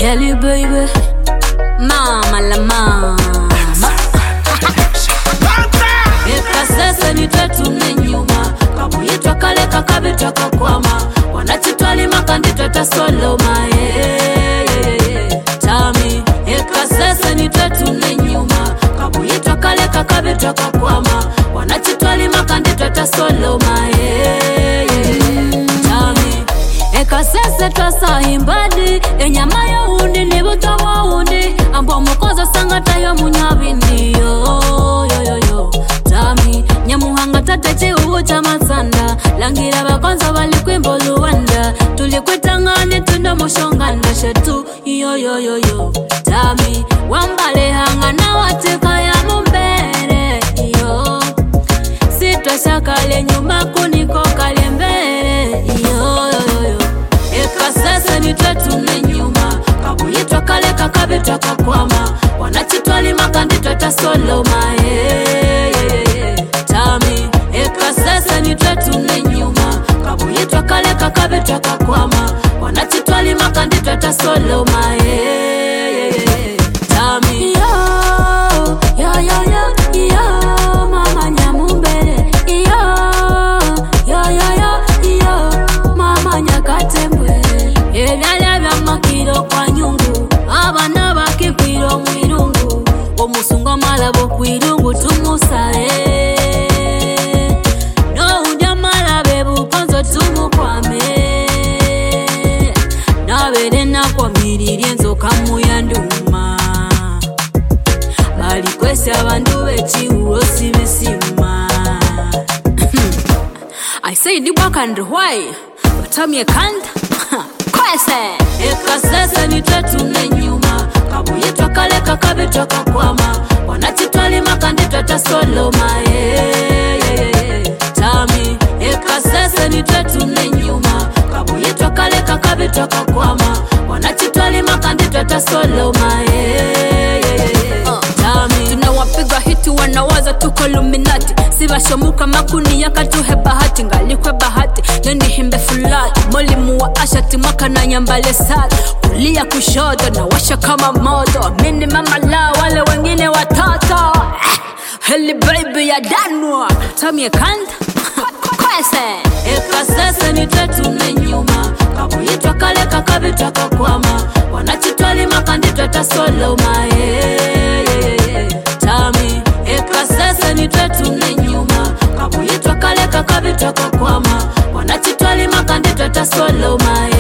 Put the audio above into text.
Kelly baby, mama la mama. Eka sasa ni tatu nenyuma, kabuyitwa kale kakabitwa kakwama, wanachitwali makanditwa tasoloma. Tami, eka sasa ni tatu nenyuma, kabuyitwa kale kakabitwa kakwama, wanachitwali makanditwa tasoloma. Tami, eka sasa twasa himbadi, enyama ya hundi ni buto wa hundi, ambo mukoza sangata ya munyabindi yo. Tami, nyamuhanga tateche ucha masanda, langira bakonza walikwimbo luwanda, tulikwitangane tunda moshonganda shetu yo. Tami, wambale hanga na wateka ya mumbere yo, sitwa shakale nyuma kuniko kale mbere yo. Eka sasa ni tatu nenyuma, kabuyitwa kale kakabitwa kakwama, wanachitwali makanditwa tasoloma. Tami, eka sasa ni tatu nenyuma, kabuyitwa kale kakabitwa kakwama, wanachitwali makanditwa tasoloma. Tami, yo, mama nyamumbere, yo, mama nyakatembwe, ebyala bya makiro kwa nyungu, abana bakikwiro mwirungu, omusungo malabo kwirungu tumusale, no undya malabe bukonzo tumukwame, nabere nakwa miriri enzoka muyanduma, balikwesi abantu bekiwulo sibisima. I say di wakand why Tami kanda kwese. Eka sasa ni tatu nenyuma, kabuyitwa kale kakabitwa kakwama, wanachitwali makanditwa tasoloma. Tami, eka sasa ni tatu nenyuma, kabuyitwa kale kakabitwa kakwama, wanachitwali makanditwa tasoloma. Tami, tunawapiga hiti wanawaza tuko Illuminati, sibashomuka makuni yakatuhe bahati, ngalikwe bahati neni himbe fulani, molimu wa ashati mwaka na nyambale sati, kulia kushoto na washa kama moto, mini mama la wale wengine watoto. Heli baby ya danwa Tami kanda kwese. Eka sasa ni tatu nenyuma, kabuyitwa kale kakabitwa kakwama, wanachitwali makanditwa tasoloma. Tami, eka sasa ni tatu nenyuma, kabuyitwa kale kakabitwa kakwama, wanachitwali makanditwa tasoloma.